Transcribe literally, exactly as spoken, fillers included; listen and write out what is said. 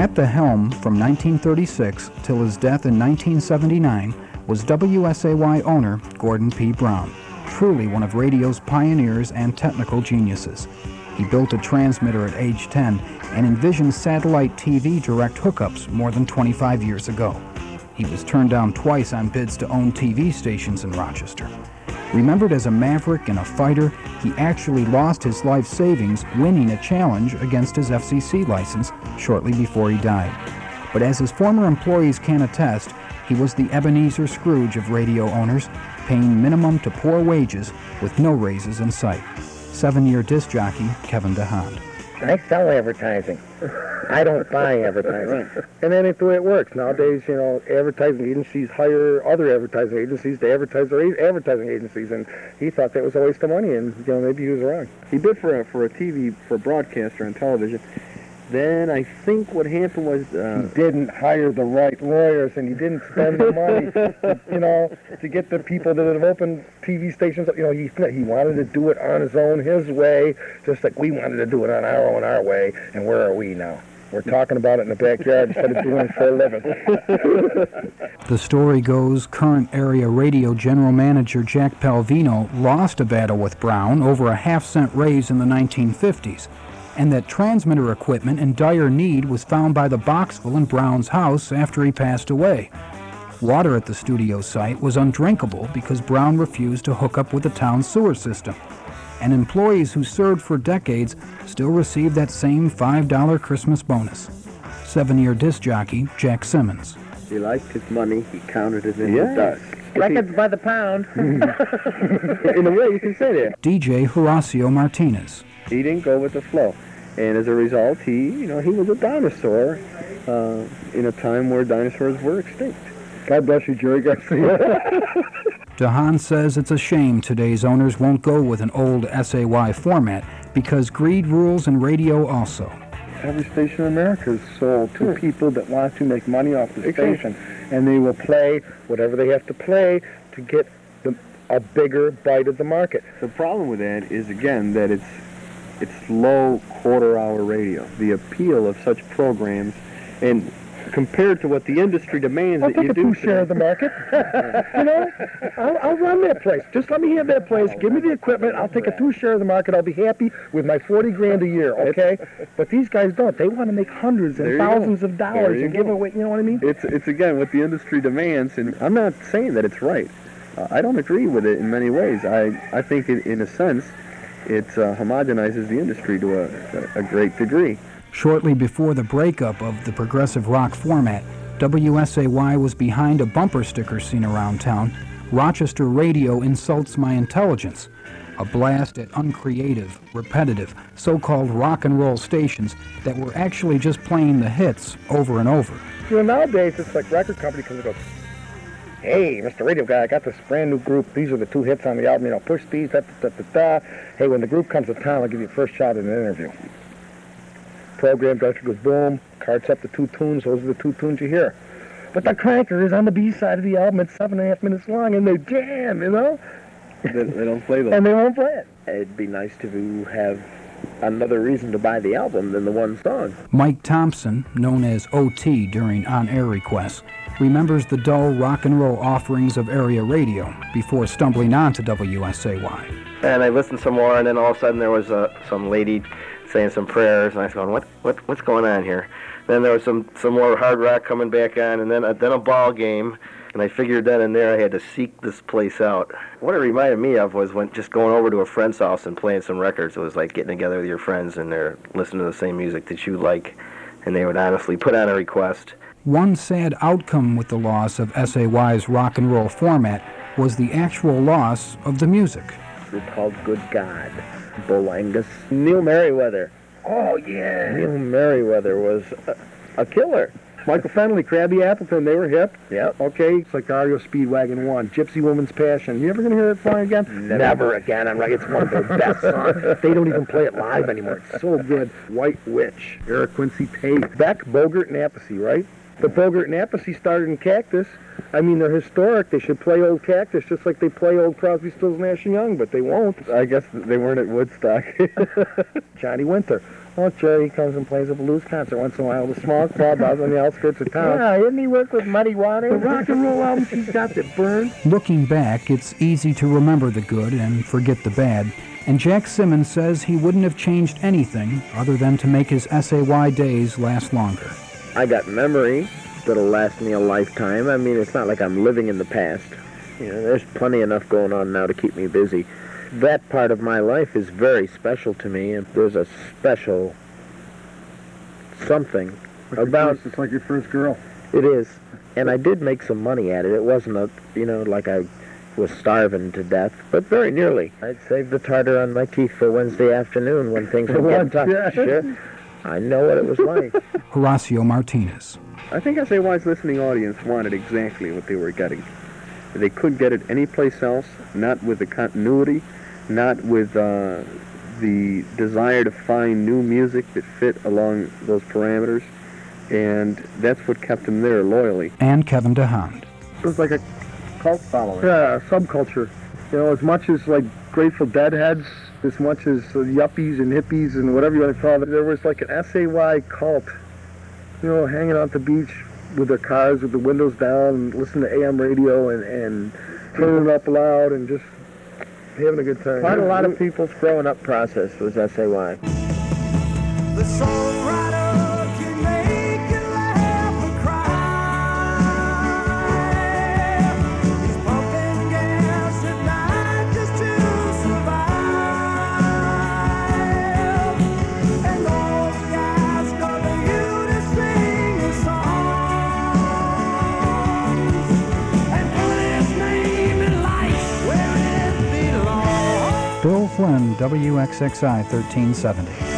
At the helm from nineteen thirty-six till his death in nineteen seventy-nine was W S A Y owner Gordon P. Brown, truly one of radio's pioneers and technical geniuses. He built a transmitter at age ten and envisioned satellite T V direct hookups more than twenty-five years ago. He was turned down twice on bids to own T V stations in Rochester. Remembered as a maverick and a fighter, he actually lost his life savings winning a challenge against his F C C license shortly before he died. But as his former employees can attest, he was the Ebenezer Scrooge of radio owners, paying minimum to poor wages with no raises in sight. Seven-year disc jockey Kevin DeHaan. I sell advertising. I don't buy advertising. And then it's the way it works. Nowadays, you know, advertising agencies hire other advertising agencies to advertise their advertising agencies, and he thought that was a waste of money, and, you know, maybe he was wrong. He bid for a, for a T V, for a broadcaster on television. Then I think what happened was... Uh, he didn't hire the right lawyers, and he didn't spend the money, you know, to get the people that have opened T V stations. You know, he, he wanted to do it on his own, his way, just like we wanted to do it on our own, our way. And where are we now? We're talking about it in the backyard instead of doing it for a living. The story goes current area radio general manager Jack Palvino lost a battle with Brown over a half-cent raise in the nineteen fifties. And that transmitter equipment in dire need was found by the Boxville in Brown's house after he passed away. Water at the studio site was undrinkable because Brown refused to hook up with the town's sewer system. And employees who served for decades still received that same five dollar Christmas bonus. Seven-year disc jockey Jack Simmons. He liked his money, he counted it in yeah. the dust. Records by the pound. In a way, you can say that. D J Horacio Martinez. He didn't go with the flow. And as a result, he, you know, he was a dinosaur uh, in a time where dinosaurs were extinct. God bless you, Jerry Garcia. DeHaan says it's a shame today's owners won't go with an old S A Y format because greed rules in radio also. Every station in America is sold to sure. people that want to make money off the station, and they will play whatever they have to play to get the, a bigger bite of the market. The problem with that is, again, that it's it's low quarter-hour radio. The appeal of such programs, and compared to what the industry demands I'll that you do. I'll take a two-share of the market. You know, I'll, I'll run that place. Just let me have that place. Give me the equipment. I'll take a two-share of the market. I'll be happy with my forty grand a year, okay? But these guys don't. They want to make hundreds and thousands of dollars and give away, you know what I mean? It's, it's again, what the industry demands, and I'm not saying that it's right. Uh, I don't agree with it in many ways. I, I think, it, in a sense, it uh, homogenizes the industry to a, a great degree. Shortly before the breakup of the progressive rock format, W S A Y was behind a bumper sticker seen around town, "Rochester Radio Insults My Intelligence," a blast at uncreative, repetitive, so-called rock and roll stations that were actually just playing the hits over and over. You know, nowadays it's like record company comes and goes, "Hey, Mister Radio Guy, I got this brand new group. These are the two hits on the album. You know, push these, da, da, da, da, da. Hey, when the group comes to town, I'll give you the first shot at an interview." Program director goes, boom, cards up the two tunes. Those are the two tunes you hear. But the cranker is on the B side of the album. It's seven and a half minutes long, and they jam, you know? They, they don't play those. And they won't play it. It'd be nice to have another reason to buy the album than the one song. Mike Thompson, known as O T during on-air requests, remembers the dull rock and roll offerings of area radio before stumbling onto W S A Y. And I listened some more, and then all of a sudden there was uh, some lady saying some prayers, and I was going, what, what, what's going on here? Then there was some, some more hard rock coming back on, and then, uh, then a ball game, and I figured then and there I had to seek this place out. What it reminded me of was when just going over to a friend's house and playing some records. It was like getting together with your friends, and they're listening to the same music that you like, and they would honestly put on a request. One sad outcome with the loss of S A Y's rock and roll format was the actual loss of the music. It's called Good God. Bull Angus. Neil Merriweather. Oh, yeah. Neil Merriweather was a, a killer. Michael Fennelly, Krabby Appleton, they were hip. Yeah. Okay, it's like R E O Speedwagon one, Gypsy Woman's Passion. You ever going to hear that song again? Never. Never again. I'm like, it's one of their best songs. They don't even play it live anymore. It's so good. White Witch, Eric Quincy Tate, Beck, Bogert, and Appice, right? But Bogert and Appice started in Cactus. I mean, they're historic. They should play old Cactus just like they play old Crosby, Stills, Nash and Young, but they won't. I guess they weren't at Woodstock. Johnny Winter. Oh, Jerry comes and plays a blues concert once in a while with a small club out on the outskirts of town. Yeah, didn't he work with Muddy Waters? The rock and roll albums he's got that burn. Looking back, it's easy to remember the good and forget the bad, and Jack Simmons says he wouldn't have changed anything other than to make his S A Y days last longer. I got memory that'll last me a lifetime. I mean, it's not like I'm living in the past. You know, there's plenty enough going on now to keep me busy. That part of my life is very special to me, and there's a special something Like about... It's like your first girl. It is. And I did make some money at it. It wasn't a, you know, like I was starving to death, but very nearly. I'd save the tartar on my teeth for Wednesday afternoon when things would get tough. Yeah. Sure. I know what it was like. Horacio Martinez. I think S A Y's listening audience wanted exactly what they were getting. They couldn't get it anyplace else, not with the continuity, not with uh, the desire to find new music that fit along those parameters, and that's what kept them there loyally. And Kevin DeHaan. It was like a cult following. Yeah, subculture. You know, as much as like Grateful Dead heads, as much as uh, yuppies and hippies and whatever you want to call it, there was like an S A Y cult. You know, hanging out the beach with their cars with the windows down and listening to A M radio and, and turning it up loud and just having a good time. Quite a lot of people's growing up process was S A Y. The songwriter can make you laugh or cry. He's pumping gas at night just to survive. And all the guys come to you to sing his songs and put his name in lights where it belongs. Bill Flynn, W X X I thirteen seventy.